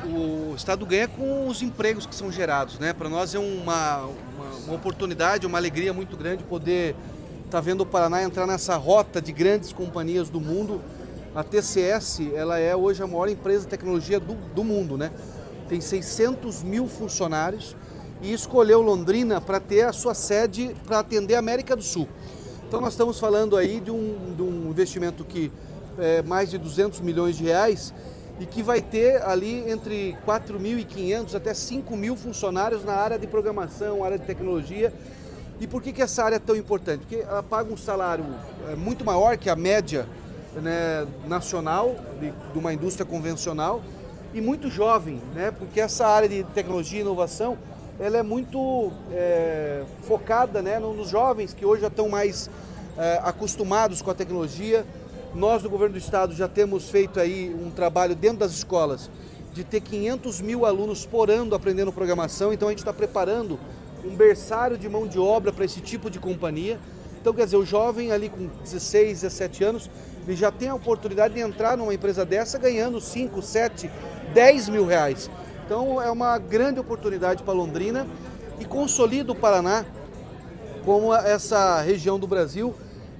o Estado ganha com os empregos que são gerados, né? Para nós é uma oportunidade, uma alegria muito grande poder estar vendo o Paraná entrar nessa rota de grandes companhias do mundo. A TCS, ela é hoje a maior empresa de tecnologia do mundo, né? Tem 600 mil funcionários e escolheu Londrina para ter a sua sede para atender a América do Sul. Então nós estamos falando aí de um investimento que é mais de 200 milhões de reais e que vai ter ali entre 4.500 até 5.000 funcionários na área de programação, área de tecnologia. E por que essa área é tão importante? Porque ela paga um salário muito maior que a média, né, nacional de uma indústria convencional e muito jovem, né? Porque essa área de tecnologia e inovação ela é muito focada, né, nos jovens que hoje já estão mais acostumados com a tecnologia. Nós do governo do estado já temos feito aí um trabalho dentro das escolas de ter 500 mil alunos por ano aprendendo programação, então a gente está preparando um berçário de mão de obra para esse tipo de companhia. Então, quer dizer, o jovem ali com 16, 17 anos, ele já tem a oportunidade de entrar numa empresa dessa ganhando 5, 7, 10 mil reais. Então, é uma grande oportunidade para Londrina e consolida o Paraná como essa região do Brasil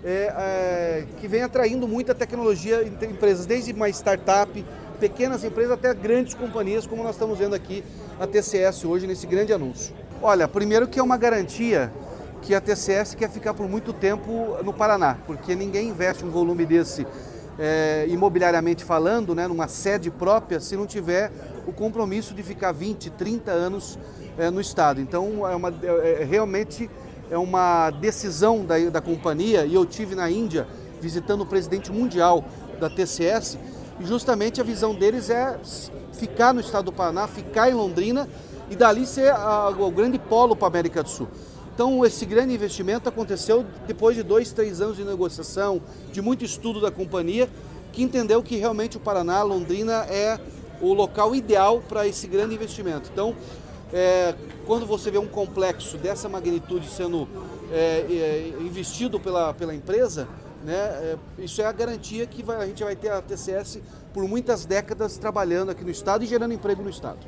que vem atraindo muita tecnologia em empresas, desde uma startup, pequenas empresas até grandes companhias, como nós estamos vendo aqui a TCS hoje nesse grande anúncio. Olha, primeiro que é uma garantia que a TCS quer ficar por muito tempo no Paraná, porque ninguém investe um volume desse imobiliariamente falando, né, numa sede própria, se não tiver o compromisso de ficar 20, 30 anos no estado. Então, realmente é uma decisão da companhia, e eu tive na Índia visitando o presidente mundial da TCS, e justamente a visão deles é ficar no estado do Paraná, ficar em Londrina e dali ser o grande polo para a América do Sul. Então esse grande investimento aconteceu depois de 2, 3 anos de negociação, de muito estudo da companhia, que entendeu que realmente o Paraná, Londrina é o local ideal para esse grande investimento. Então, quando você vê um complexo dessa magnitude sendo investido pela empresa, né, isso é a garantia que a gente vai ter a TCS por muitas décadas trabalhando aqui no estado e gerando emprego no estado.